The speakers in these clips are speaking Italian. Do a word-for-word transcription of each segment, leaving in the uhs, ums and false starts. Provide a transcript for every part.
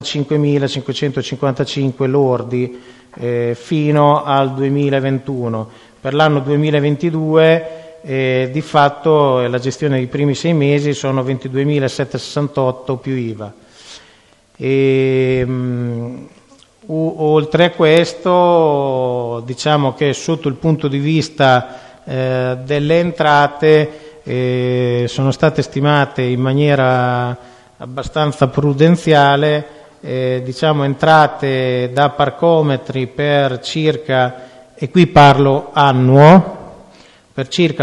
cinquemilacinquecentocinquantacinque lordi eh, fino al duemilaventuno. Per l'anno duemilaventidue eh, di fatto eh, la gestione dei primi sei mesi sono ventiduemilasettecentosessantotto più I V A. E, mh, oltre a questo, diciamo che sotto il punto di vista eh, delle entrate eh, sono state stimate in maniera abbastanza prudenziale, eh, diciamo entrate da parcometri per circa, e qui parlo annuo, per circa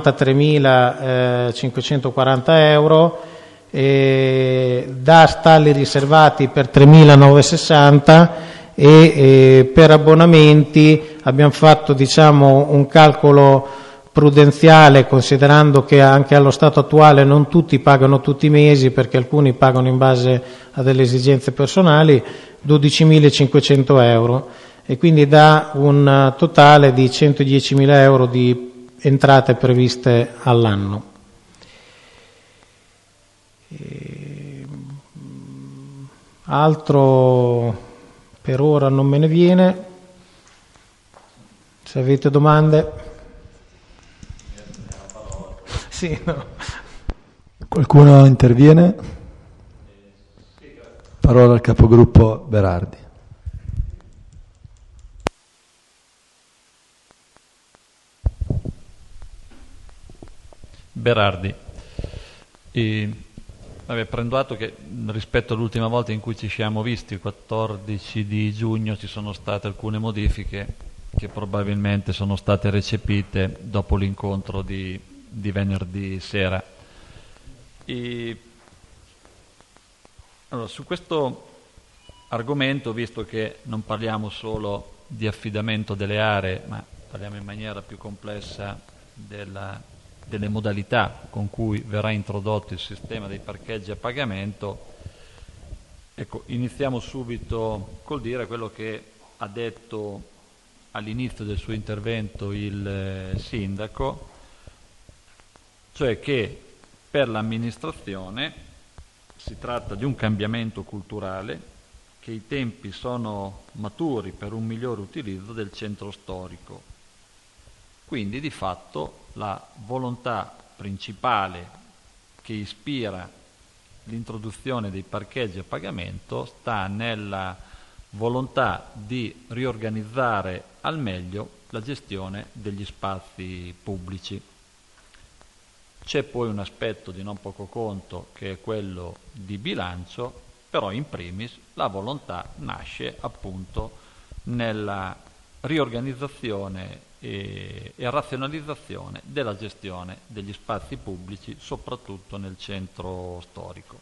novantatremilacinquecentoquaranta euro, eh, da stalli riservati per tremilanovecentosessanta e eh, per abbonamenti abbiamo fatto, diciamo, un calcolo prudenziale, considerando che anche allo stato attuale non tutti pagano tutti i mesi, perché alcuni pagano in base a delle esigenze personali, dodicimilacinquecento euro, e quindi dà un totale di centodiecimila euro di entrate previste all'anno. E, altro per ora non me ne viene. Se avete domande. Sì, no. Qualcuno interviene? Parola al capogruppo Berardi. Berardi. E, vabbè, prendo atto che rispetto all'ultima volta in cui ci siamo visti, il quattordici di giugno, ci sono state alcune modifiche che probabilmente sono state recepite dopo l'incontro di, di venerdì sera. E, allora, su questo argomento, visto che non parliamo solo di affidamento delle aree, ma parliamo in maniera più complessa della, delle modalità con cui verrà introdotto il sistema dei parcheggi a pagamento, ecco, iniziamo subito col dire quello che ha detto all'inizio del suo intervento il eh, sindaco, cioè che per l'amministrazione si tratta di un cambiamento culturale, che i tempi sono maturi per un migliore utilizzo del centro storico. Quindi di fatto la volontà principale che ispira l'introduzione dei parcheggi a pagamento sta nella volontà di riorganizzare al meglio la gestione degli spazi pubblici. C'è poi un aspetto di non poco conto che è quello di bilancio, però in primis la volontà nasce appunto nella riorganizzazione e, e razionalizzazione della gestione degli spazi pubblici, soprattutto nel centro storico.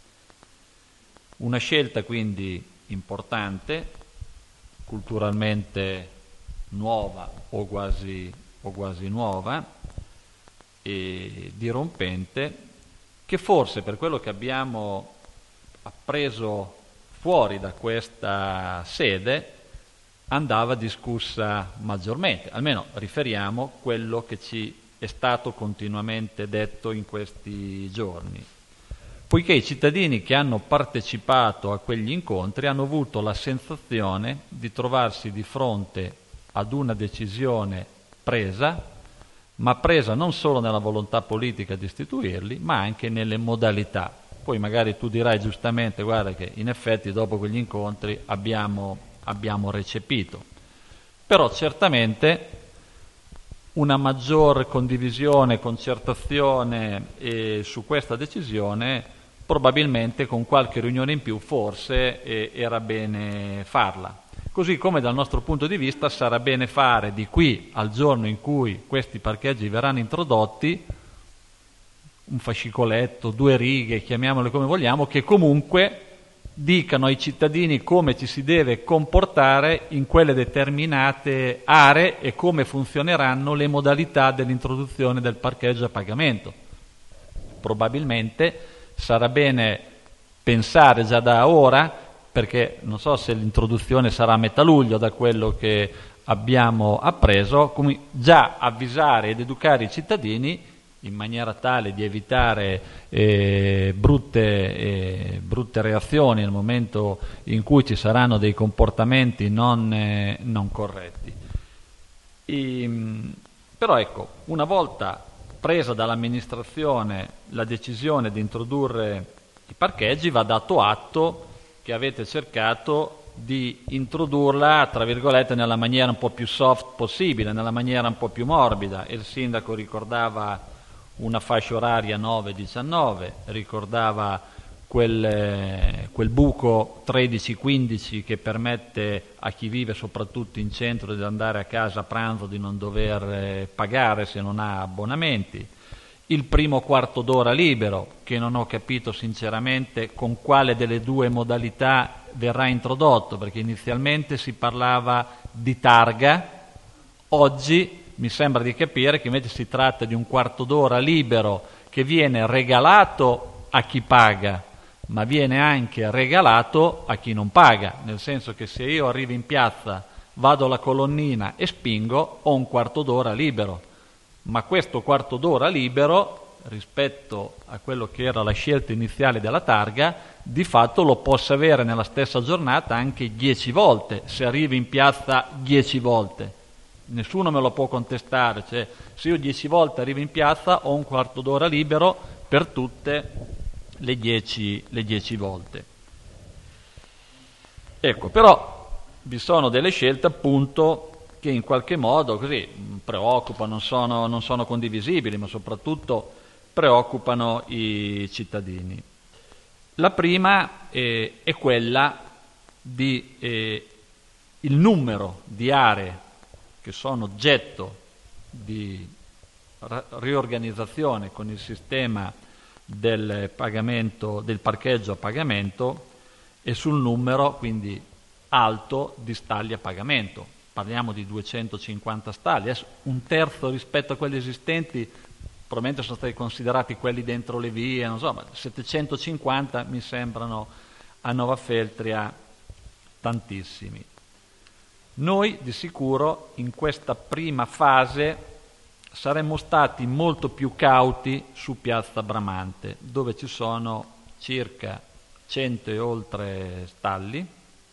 Una scelta quindi importante, culturalmente nuova o quasi, o quasi nuova, e dirompente, che forse per quello che abbiamo appreso fuori da questa sede andava discussa maggiormente, almeno riferiamo quello che ci è stato continuamente detto in questi giorni, poiché i cittadini che hanno partecipato a quegli incontri hanno avuto la sensazione di trovarsi di fronte ad una decisione presa, ma presa non solo nella volontà politica di istituirli, ma anche nelle modalità. Poi magari tu dirai giustamente, guarda che in effetti dopo quegli incontri abbiamo, abbiamo recepito. Però certamente una maggior condivisione, concertazione eh, su questa decisione, probabilmente con qualche riunione in più forse eh, era bene farla. Così come dal nostro punto di vista sarà bene fare di qui al giorno in cui questi parcheggi verranno introdotti un fascicoletto, due righe, chiamiamole come vogliamo, che comunque dicano ai cittadini come ci si deve comportare in quelle determinate aree e come funzioneranno le modalità dell'introduzione del parcheggio a pagamento. Probabilmente sarà bene pensare già da ora, perché non so se l'introduzione sarà a metà luglio da quello che abbiamo appreso, come già avvisare ed educare i cittadini in maniera tale di evitare eh, brutte, eh, brutte reazioni nel momento in cui ci saranno dei comportamenti non, eh, non corretti. E, però ecco, una volta presa dall'amministrazione la decisione di introdurre i parcheggi, va dato atto che avete cercato di introdurla, tra virgolette, nella maniera un po' più soft possibile, nella maniera un po' più morbida. Il sindaco ricordava una fascia oraria nove diciannove, ricordava quel, quel buco tredici quindici che permette a chi vive soprattutto in centro di andare a casa a pranzo di non dover pagare se non ha abbonamenti. Il primo quarto d'ora libero, che non ho capito sinceramente con quale delle due modalità verrà introdotto, perché inizialmente si parlava di targa, oggi mi sembra di capire che invece si tratta di un quarto d'ora libero che viene regalato a chi paga, ma viene anche regalato a chi non paga, nel senso che se io arrivo in piazza, vado alla colonnina e spingo, ho un quarto d'ora libero. Ma questo quarto d'ora libero, rispetto a quello che era la scelta iniziale della targa, di fatto lo posso avere nella stessa giornata anche dieci volte, se arrivi in piazza dieci volte. Nessuno me lo può contestare, cioè se io dieci volte arrivo in piazza ho un quarto d'ora libero per tutte le dieci, le dieci volte. Ecco, però vi sono delle scelte appunto che in qualche modo così preoccupano, non sono, non sono condivisibili, ma soprattutto preoccupano i cittadini. La prima eh, è quella di eh, il numero di aree che sono oggetto di ra- riorganizzazione con il sistema del pagamento, del parcheggio a pagamento, e sul numero quindi alto di stalli a pagamento. Parliamo di duecentocinquanta stalli, adesso un terzo rispetto a quelli esistenti probabilmente sono stati considerati quelli dentro le vie, non so, ma settecentocinquanta mi sembrano a Nova Feltria tantissimi. Noi di sicuro in questa prima fase saremmo stati molto più cauti su Piazza Bramante, dove ci sono circa cento e oltre stalli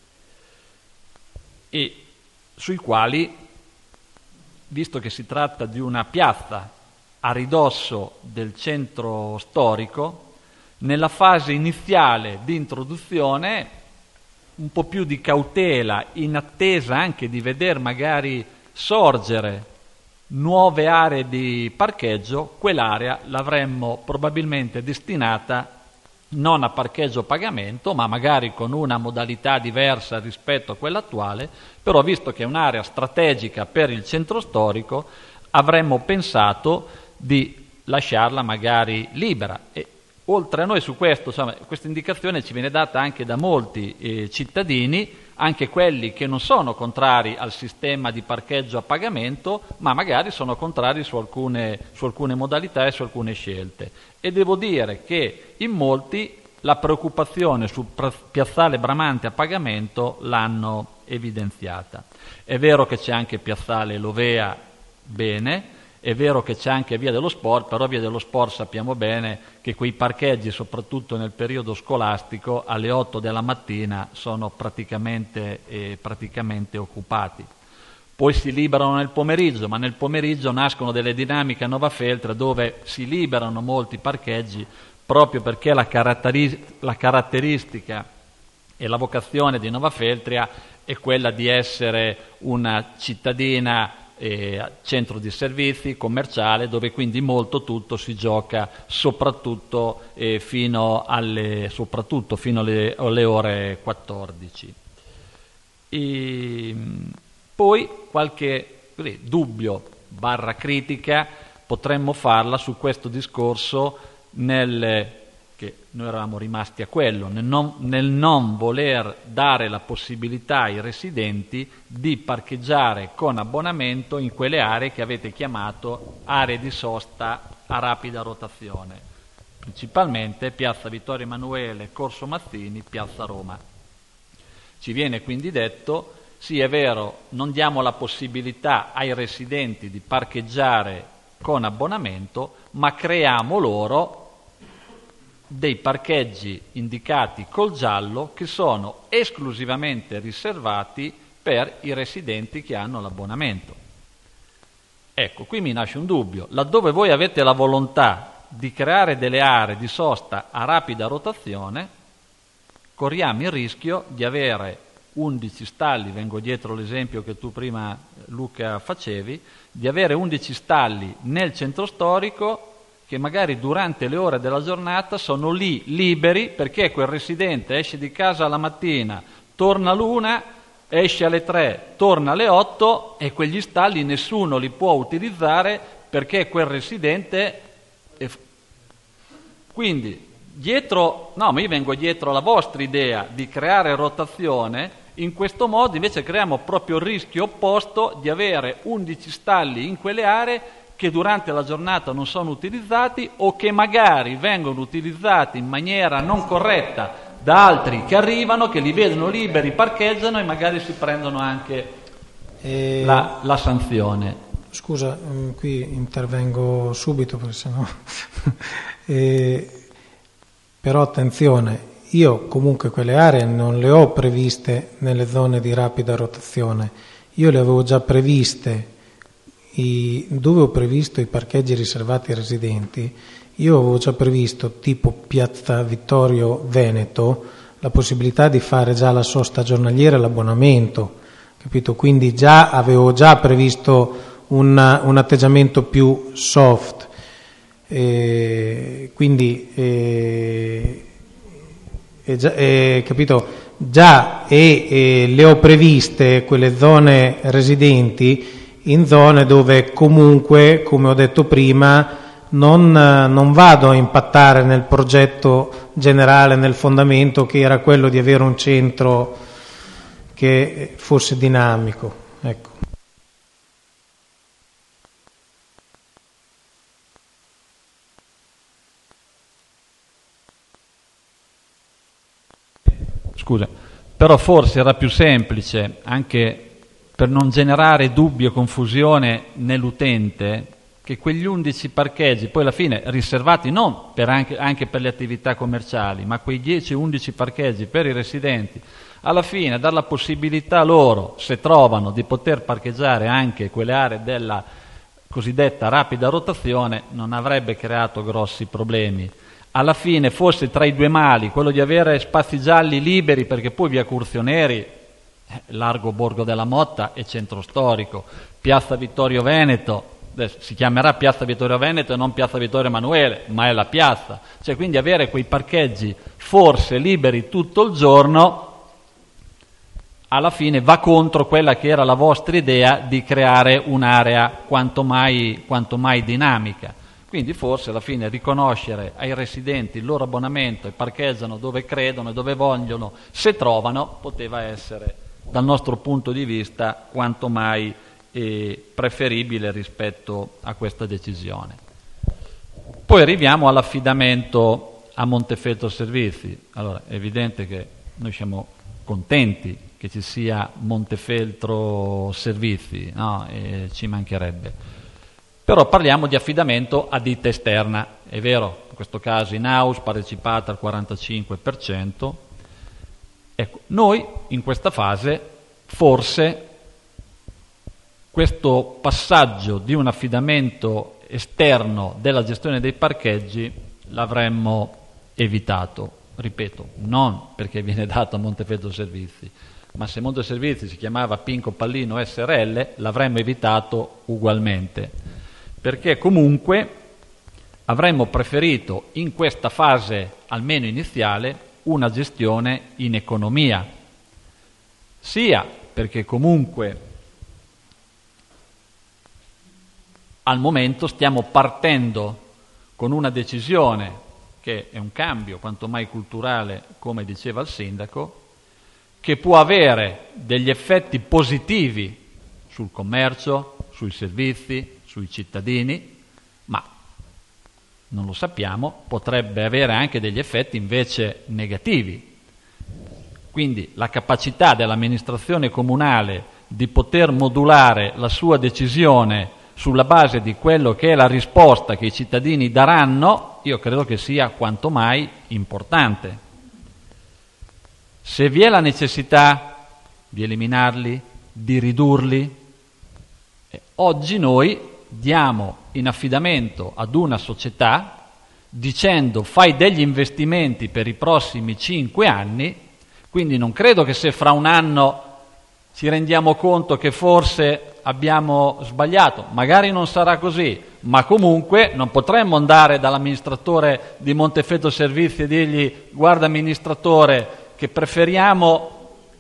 e sui quali, visto che si tratta di una piazza a ridosso del centro storico, nella fase iniziale di introduzione un po' più di cautela, in attesa anche di veder magari sorgere nuove aree di parcheggio, quell'area l'avremmo probabilmente destinata non a parcheggio a pagamento, ma magari con una modalità diversa rispetto a quella attuale, però visto che è un'area strategica per il centro storico, avremmo pensato di lasciarla magari libera. E oltre a noi su questo, insomma, questa indicazione ci viene data anche da molti eh, cittadini, anche quelli che non sono contrari al sistema di parcheggio a pagamento, ma magari sono contrari su alcune, su alcune modalità e su alcune scelte. E devo dire che in molti la preoccupazione sul piazzale Bramante a pagamento l'hanno evidenziata. È vero che c'è anche piazzale Lovea, bene, è vero che c'è anche Via dello Sport, però Via dello Sport sappiamo bene che quei parcheggi, soprattutto nel periodo scolastico, alle otto della mattina sono praticamente, eh, praticamente occupati. Poi si liberano nel pomeriggio, ma nel pomeriggio nascono delle dinamiche a Nova Feltria dove si liberano molti parcheggi proprio perché la, caratteri- la caratteristica e la vocazione di Nova Feltria è quella di essere una cittadina eh, centro di servizi, commerciale, dove quindi molto tutto si gioca soprattutto, eh, fino, alle, soprattutto fino alle, alle ore quattordici. E, poi qualche così, dubbio barra critica potremmo farla su questo discorso nel, che noi eravamo rimasti a quello, nel non, nel non voler dare la possibilità ai residenti di parcheggiare con abbonamento in quelle aree che avete chiamato aree di sosta a rapida rotazione, principalmente Piazza Vittorio Emanuele, Corso Mazzini, Piazza Roma. Ci viene quindi detto: sì, è vero, non diamo la possibilità ai residenti di parcheggiare con abbonamento, ma creiamo loro dei parcheggi indicati col giallo che sono esclusivamente riservati per i residenti che hanno l'abbonamento. Ecco, qui mi nasce un dubbio. Laddove voi avete la volontà di creare delle aree di sosta a rapida rotazione, corriamo il rischio di avere undici stalli, vengo dietro l'esempio che tu prima, Luca, facevi, di avere undici stalli nel centro storico che magari durante le ore della giornata sono lì liberi, perché quel residente esce di casa alla mattina, torna all'una, esce alle tre, torna alle otto, e quegli stalli nessuno li può utilizzare perché quel residente è... Quindi dietro, no, ma io vengo dietro alla vostra idea di creare rotazione. In questo modo invece creiamo proprio il rischio opposto di avere undici stalli in quelle aree che durante la giornata non sono utilizzati, o che magari vengono utilizzati in maniera non corretta da altri che arrivano, che li vedono liberi, parcheggiano e magari si prendono anche e... la, la sanzione. Scusa, qui intervengo subito perché sennò e... però attenzione, io comunque quelle aree non le ho previste nelle zone di rapida rotazione, io le avevo già previste. I, dove ho previsto i parcheggi riservati ai residenti, io avevo già previsto tipo Piazza Vittorio Veneto la possibilità di fare già la sosta giornaliera e l'abbonamento, capito? Quindi già avevo già previsto un, un atteggiamento più soft, e quindi e, e già, e, capito? Già e, e le ho previste quelle zone residenti in zone dove comunque, come ho detto prima, non, non vado a impattare nel progetto generale, nel fondamento, che era quello di avere un centro che fosse dinamico. Ecco. Scusa, però forse era più semplice, anche per non generare dubbi o confusione nell'utente, che quegli undici parcheggi, poi alla fine riservati non per anche, anche per le attività commerciali, ma quei dieci undici parcheggi per i residenti, alla fine dar la possibilità loro, se trovano, di poter parcheggiare anche quelle aree della cosiddetta rapida rotazione, non avrebbe creato grossi problemi. Alla fine, forse tra i due mali, quello di avere spazi gialli liberi, perché poi via Curzioneri, largo Borgo della Motta e centro storico, Piazza Vittorio Veneto, si chiamerà Piazza Vittorio Veneto e non Piazza Vittorio Emanuele, ma è la piazza, cioè quindi avere quei parcheggi forse liberi tutto il giorno alla fine va contro quella che era la vostra idea di creare un'area quanto mai, quanto mai dinamica. Quindi forse alla fine riconoscere ai residenti il loro abbonamento e parcheggiano dove credono e dove vogliono, se trovano, poteva essere dal nostro punto di vista quanto mai eh, preferibile rispetto a questa decisione. Poi arriviamo all'affidamento a Montefeltro Servizi. Allora, è evidente che noi siamo contenti che ci sia Montefeltro Servizi, no? E ci mancherebbe. Però parliamo di affidamento a ditta esterna, è vero, in questo caso in-house partecipata al quarantacinque per cento. Ecco, noi in questa fase forse questo passaggio di un affidamento esterno della gestione dei parcheggi l'avremmo evitato, ripeto, non perché viene dato a Montefeltro Servizi, ma se Montefeltro Servizi si chiamava Pinco Pallino S R L l'avremmo evitato ugualmente, perché comunque avremmo preferito in questa fase, almeno iniziale, una gestione in economia, sia perché comunque al momento stiamo partendo con una decisione che è un cambio quanto mai culturale, come diceva il sindaco, che può avere degli effetti positivi sul commercio, sui servizi, sui cittadini, ma non lo sappiamo, potrebbe avere anche degli effetti invece negativi. Quindi la capacità dell'amministrazione comunale di poter modulare la sua decisione sulla base di quello che è la risposta che i cittadini daranno, io credo che sia quanto mai importante. Se vi è la necessità di eliminarli, di ridurli, eh, oggi noi diamo in affidamento ad una società dicendo fai degli investimenti per i prossimi cinque anni, quindi non credo che se fra un anno ci rendiamo conto che forse abbiamo sbagliato, magari non sarà così, ma comunque non potremmo andare dall'amministratore di Montefeltro Servizi e dirgli guarda amministratore che preferiamo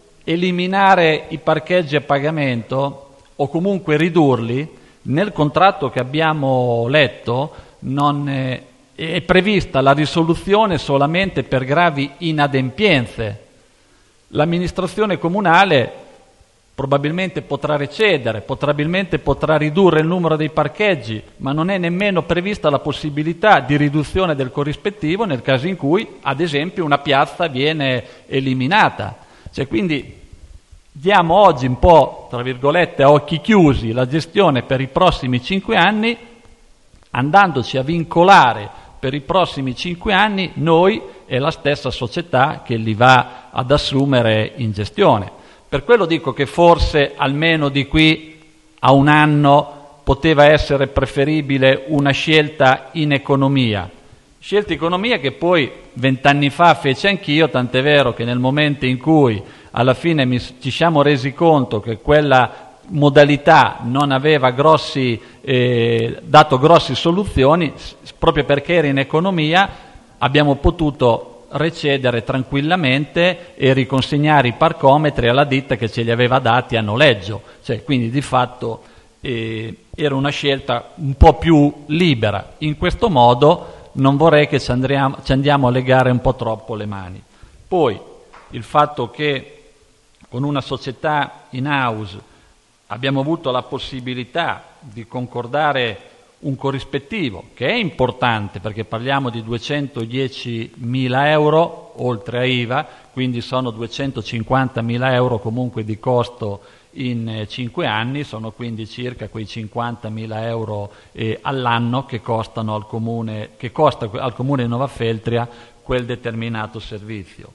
eliminare i parcheggi a pagamento o comunque ridurli. Nel contratto che abbiamo letto non è, è prevista la risoluzione solamente per gravi inadempienze. L'amministrazione comunale probabilmente potrà recedere, probabilmente potrà ridurre il numero dei parcheggi, ma non è nemmeno prevista la possibilità di riduzione del corrispettivo nel caso in cui, ad esempio, una piazza viene eliminata. Cioè, quindi diamo oggi un po', tra virgolette, a occhi chiusi la gestione per i prossimi cinque anni, andandoci a vincolare per i prossimi cinque anni noi e la stessa società che li va ad assumere in gestione. Per quello dico che forse almeno di qui a un anno poteva essere preferibile una scelta in economia. Scelta economia che poi vent'anni fa feci anch'io, tant'è vero che nel momento in cui alla fine mi, ci siamo resi conto che quella modalità non aveva grossi, eh, dato grosse soluzioni, proprio perché era in economia, abbiamo potuto recedere tranquillamente e riconsegnare i parcometri alla ditta che ce li aveva dati a noleggio, cioè, quindi di fatto eh, era una scelta un po' più libera. In questo modo non vorrei che ci, andriamo, ci andiamo a legare un po' troppo le mani. Poi il fatto che con una società in house abbiamo avuto la possibilità di concordare un corrispettivo che è importante perché parliamo di duecentodiecimila euro oltre a I V A, quindi sono duecentocinquantamila euro comunque di costo in cinque anni, sono quindi circa quei cinquantamila euro eh, all'anno che costano al comune, che costa al comune di Novafeltria quel determinato servizio.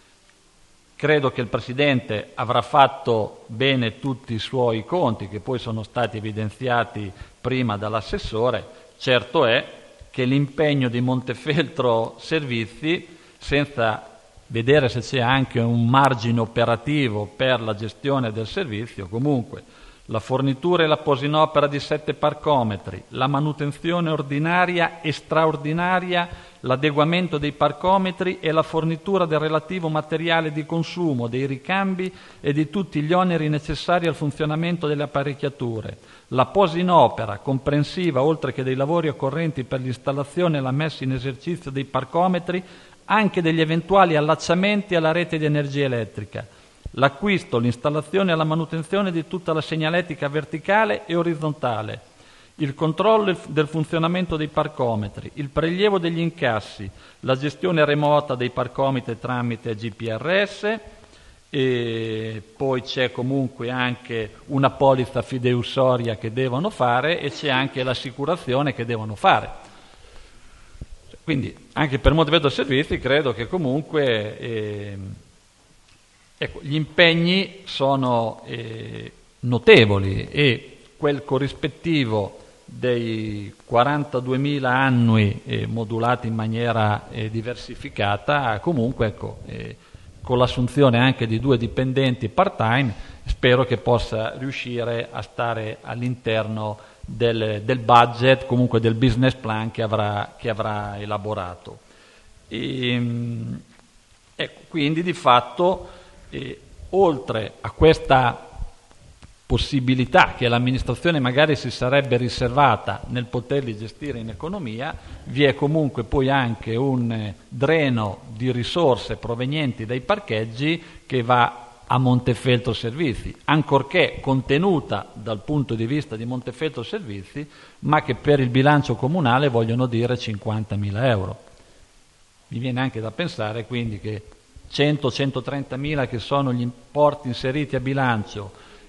Credo che il Presidente avrà fatto bene tutti i suoi conti, che poi sono stati evidenziati prima dall'assessore. Certo è che l'impegno di Montefeltro Servizi, senza vedere se c'è anche un margine operativo per la gestione del servizio, comunque la fornitura e la posa in opera di sette parcometri, la manutenzione ordinaria e straordinaria, l'adeguamento dei parcometri e la fornitura del relativo materiale di consumo, dei ricambi e di tutti gli oneri necessari al funzionamento delle apparecchiature, la posa in opera comprensiva, oltre che dei lavori occorrenti per l'installazione e la messa in esercizio dei parcometri, anche degli eventuali allacciamenti alla rete di energia elettrica, l'acquisto, l'installazione e la manutenzione di tutta la segnaletica verticale e orizzontale, il controllo del funzionamento dei parcometri, il prelievo degli incassi, la gestione remota dei parcometri tramite G P R S, e poi c'è comunque anche una polizza fideiussoria che devono fare e c'è anche l'assicurazione che devono fare. Quindi anche per Montefeltro Servizi credo che comunque eh, ecco, gli impegni sono eh, notevoli e quel corrispettivo dei quarantaduemila annui eh, modulati in maniera eh, diversificata, comunque ecco, eh, con l'assunzione anche di due dipendenti part-time, spero che possa riuscire a stare all'interno del, del budget, comunque del business plan che avrà, che avrà elaborato. E, ecco, quindi di fatto, eh, oltre a questa possibilità che l'amministrazione magari si sarebbe riservata nel poterli gestire in economia, vi è comunque poi anche un dreno di risorse provenienti dai parcheggi che va a Montefeltro Servizi, ancorché contenuta dal punto di vista di Montefeltro Servizi, ma che per il bilancio comunale vogliono dire cinquantamila euro. Mi viene anche da pensare quindi che cento centotrentamila che sono gli importi inseriti a bilancio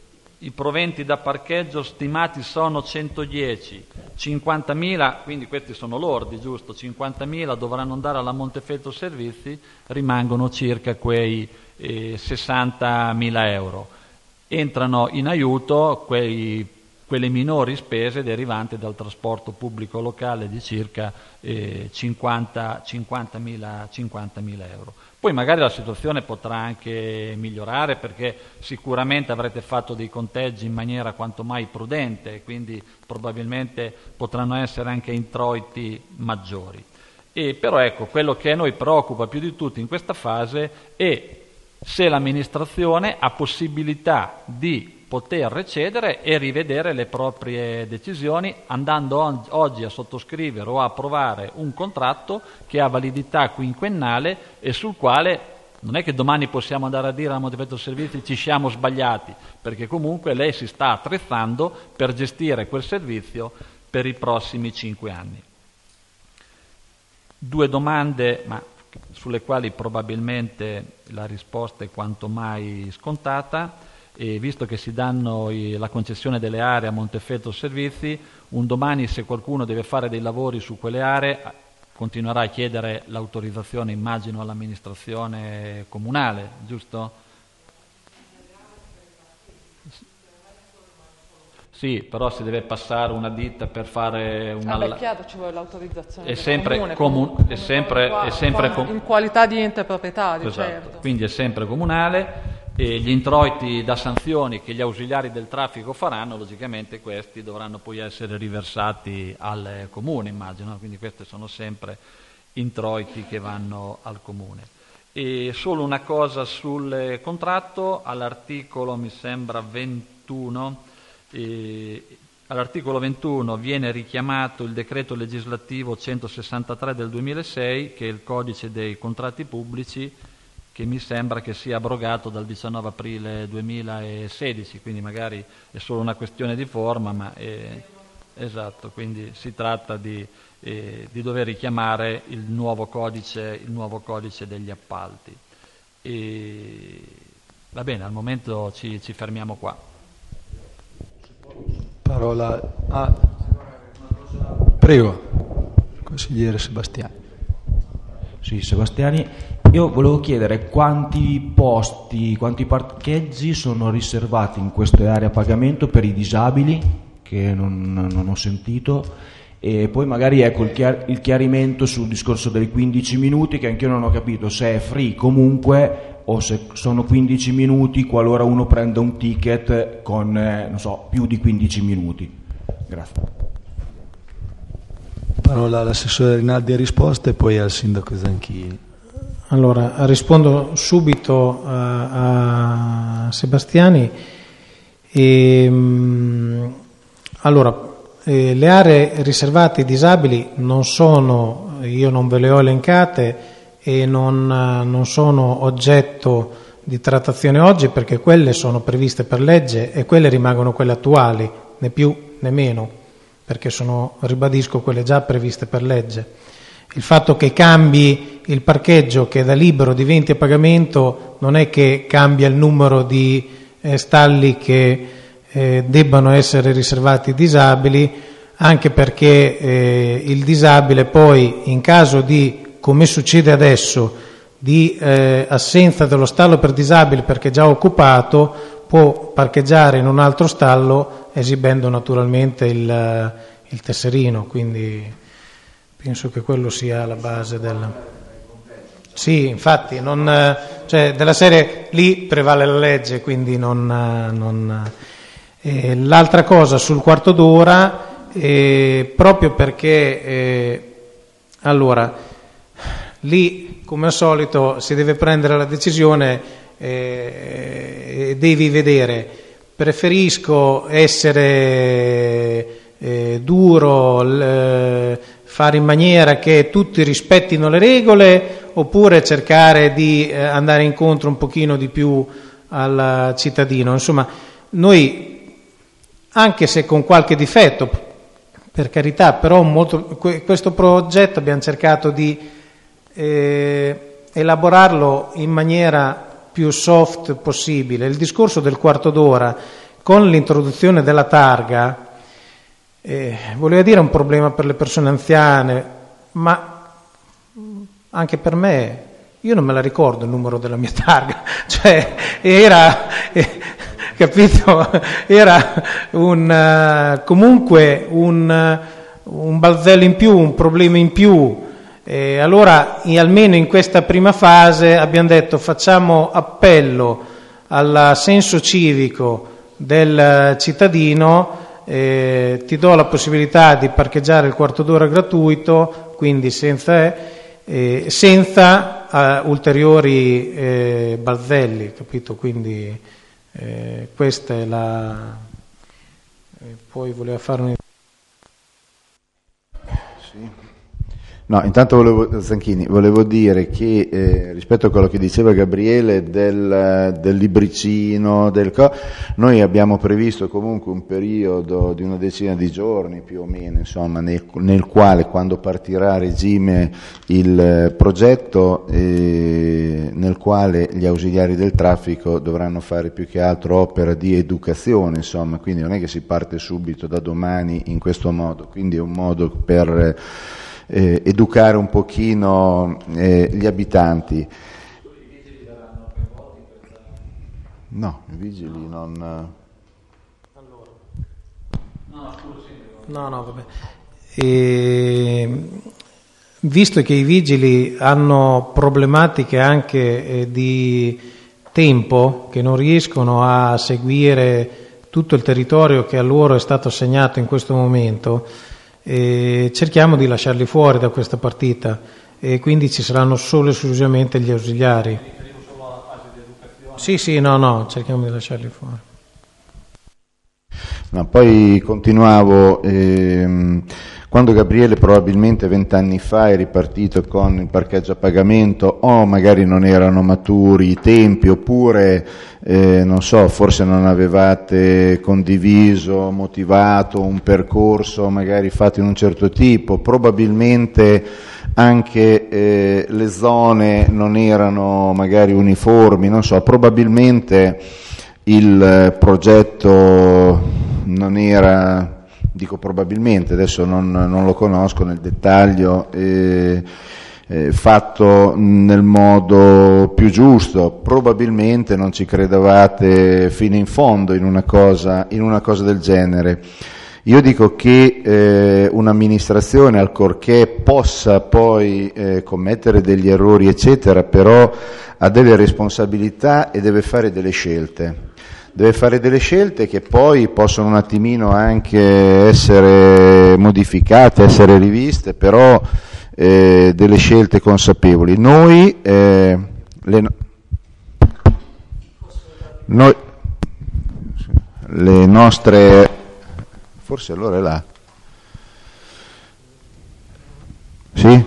i proventi da parcheggio stimati sono centodieci, cinquantamila, quindi questi sono lordi, giusto? cinquantamila dovranno andare alla Montefeltro Servizi, rimangono circa quei eh, sessantamila euro. Entrano in aiuto quei, quelle minori spese derivanti dal trasporto pubblico locale di circa eh, cinquanta, cinquantamila, cinquantamila euro. Poi magari la situazione potrà anche migliorare, perché sicuramente avrete fatto dei conteggi in maniera quanto mai prudente, quindi probabilmente potranno essere anche introiti maggiori. E però ecco, quello che a noi preoccupa più di tutto in questa fase è se l'amministrazione ha possibilità di poter recedere e rivedere le proprie decisioni, andando oggi a sottoscrivere o a approvare un contratto che ha validità quinquennale e sul quale non è che domani possiamo andare a dire alla Montefeltro Servizi ci siamo sbagliati, perché comunque lei si sta attrezzando per gestire quel servizio per i prossimi cinque anni. Due domande, ma sulle quali probabilmente la risposta è quanto mai scontata. E visto che si danno i, la concessione delle aree a Montefeltro Servizi, un domani se qualcuno deve fare dei lavori su quelle aree continuerà a chiedere l'autorizzazione, immagino, all'amministrazione comunale, giusto? Sì, però si deve passare una ditta per fare una... Ah beh, chiaro, ci vuole l'autorizzazione è sempre comune, comun- comunque, è sempre, qua, è sempre qua, com- in qualità di ente proprietario, esatto, certo. Quindi è sempre comunale. E gli introiti da sanzioni che gli ausiliari del traffico faranno, logicamente questi dovranno poi essere riversati al comune, immagino, quindi questi sono sempre introiti che vanno al comune. E solo una cosa sul contratto, all'articolo mi sembra ventuno, eh, all'articolo ventuno viene richiamato il decreto legislativo centosessantatré del duemilasei, che è il codice dei contratti pubblici, che mi sembra che sia abrogato dal diciannove aprile duemilasedici, quindi magari è solo una questione di forma, ma è, esatto, quindi si tratta di, eh, di dover richiamare il nuovo codice, il nuovo codice degli appalti. E, va bene, al momento ci, ci fermiamo qua. Parola a... Prego, consigliere Sebastiani. Sì, Sebastiani. Io volevo chiedere quanti posti, quanti parcheggi sono riservati in queste aree a pagamento per i disabili, che non, non ho sentito, e poi magari ecco il, chiar- il chiarimento sul discorso dei quindici minuti, che anch'io non ho capito se è free comunque o se sono quindici minuti qualora uno prenda un ticket con, eh, non so, più di quindici minuti. Grazie. Parola all'assessore Rinaldi a risposta e poi al sindaco Zanchini. Allora, rispondo subito a, a Sebastiani. E, mh, allora, eh, le aree riservate ai disabili non sono, io non ve le ho elencate e non, non sono oggetto di trattazione oggi, perché quelle sono previste per legge e quelle rimangono quelle attuali, né più né meno, perché sono, ribadisco, quelle già previste per legge. Il fatto che cambi il parcheggio, che da libero diventi a pagamento, non è che cambia il numero di eh, stalli che eh, debbano essere riservati ai disabili, anche perché eh, il disabile poi, in caso di, come succede adesso, di eh, assenza dello stallo per disabili perché già occupato, può parcheggiare in un altro stallo esibendo naturalmente il, il tesserino, quindi penso che quello sia la base del... Sì, infatti, non, cioè, della serie lì prevale la legge, quindi non... non eh, l'altra cosa sul quarto d'ora, eh, proprio perché, eh, allora, lì come al solito si deve prendere la decisione eh, e devi vedere, preferisco essere eh, duro, l, fare in maniera che tutti rispettino le regole, oppure cercare di eh, andare incontro un pochino di più al cittadino. Insomma, noi, anche se con qualche difetto, per carità, però molto, questo progetto abbiamo cercato di eh, elaborarlo in maniera più soft possibile. Il discorso del quarto d'ora, con l'introduzione della targa, eh, voleva dire un problema per le persone anziane, ma anche per me, io non me la ricordo il numero della mia targa, cioè era, eh, capito, era un, uh, comunque un, uh, un balzello in più, un problema in più. E allora, in, almeno in questa prima fase, abbiamo detto facciamo appello al senso civico del cittadino, eh, ti do la possibilità di parcheggiare il quarto d'ora gratuito, quindi senza, eh, senza uh, ulteriori eh, balzelli, capito? Quindi eh, questa è la... Eh, poi voleva fare un... Sì. No, intanto volevo, Zanchini, volevo dire che eh, rispetto a quello che diceva Gabriele del, del libricino, del co- noi abbiamo previsto comunque un periodo di una decina di giorni più o meno, insomma, nel, nel quale quando partirà a regime il progetto, eh, nel quale gli ausiliari del traffico dovranno fare più che altro opera di educazione, insomma, quindi non è che si parte subito da domani in questo modo, quindi è un modo per Eh, educare un pochino eh, gli abitanti. I vigili verranno coinvolti? No, i vigili non... Allora. No, no, vabbè. E, visto che i vigili hanno problematiche anche eh, di tempo, che non riescono a seguire tutto il territorio che a loro è stato assegnato in questo momento, e cerchiamo di lasciarli fuori da questa partita e quindi ci saranno solo e esclusivamente gli ausiliari. Mi riferivo solo alla fase di educazione. Sì, sì, no, no, cerchiamo di lasciarli fuori. No, poi continuavo, ehm, quando Gabriele probabilmente vent'anni fa è ripartito con il parcheggio a pagamento, o magari non erano maturi i tempi, oppure eh, non so, forse non avevate condiviso, motivato un percorso magari fatto in un certo tipo, probabilmente anche eh, le zone non erano magari uniformi, non so, probabilmente il progetto non era, dico probabilmente, adesso non, non lo conosco nel dettaglio, eh, eh, fatto nel modo più giusto, probabilmente non ci credevate fino in fondo in una cosa, in una cosa del genere. Io dico che eh, un'amministrazione, ancorché possa poi eh, commettere degli errori eccetera, però ha delle responsabilità e deve fare delle scelte. Deve fare delle scelte che poi possono un attimino anche essere modificate, essere riviste, però eh, delle scelte consapevoli. Noi, eh, le, noi, le nostre, forse allora è là, sì?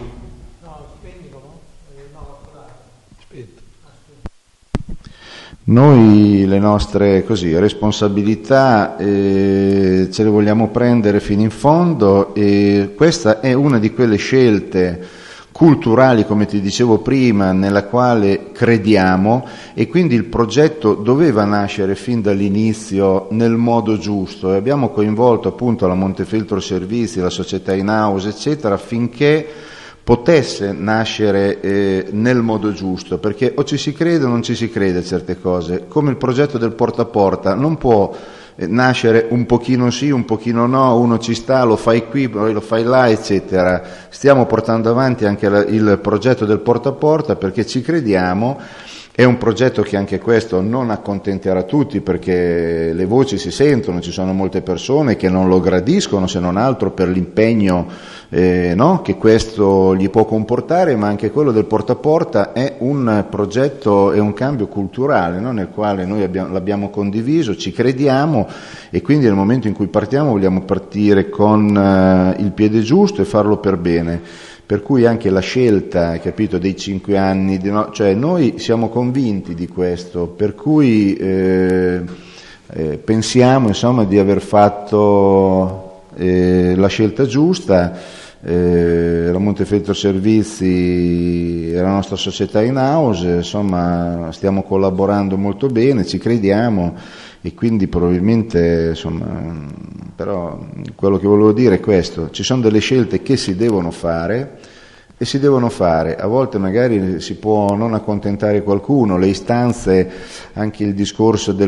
Noi le nostre così, responsabilità eh, ce le vogliamo prendere fino in fondo e questa è una di quelle scelte culturali, come ti dicevo prima, nella quale crediamo e quindi il progetto doveva nascere fin dall'inizio nel modo giusto e abbiamo coinvolto appunto la Montefeltro Servizi, la società in house eccetera affinché potesse nascere eh, nel modo giusto, perché o ci si crede o non ci si crede a certe cose, come il progetto del porta a porta, non può eh, nascere un pochino sì, un pochino no, uno ci sta, lo fai qui, poi lo fai là, eccetera. Stiamo portando avanti anche la, il progetto del porta a porta perché ci crediamo. È un progetto che anche questo non accontenterà tutti perché le voci si sentono, ci sono molte persone che non lo gradiscono se non altro per l'impegno eh, no? che questo gli può comportare, ma anche quello del porta a porta è un progetto, è un cambio culturale no? nel quale noi abbiamo, l'abbiamo condiviso, ci crediamo e quindi nel momento in cui partiamo vogliamo partire con uh, il piede giusto e farlo per bene. Per cui anche la scelta, capito, dei cinque anni, di no, cioè noi siamo convinti di questo, per cui eh, eh, pensiamo insomma di aver fatto eh, la scelta giusta, eh, la Montefeltro Servizi è la nostra società in house, insomma stiamo collaborando molto bene, ci crediamo e quindi probabilmente, insomma, però quello che volevo dire è questo: ci sono delle scelte che si devono fare e si devono fare, a volte magari si può non accontentare qualcuno, le istanze, anche il discorso del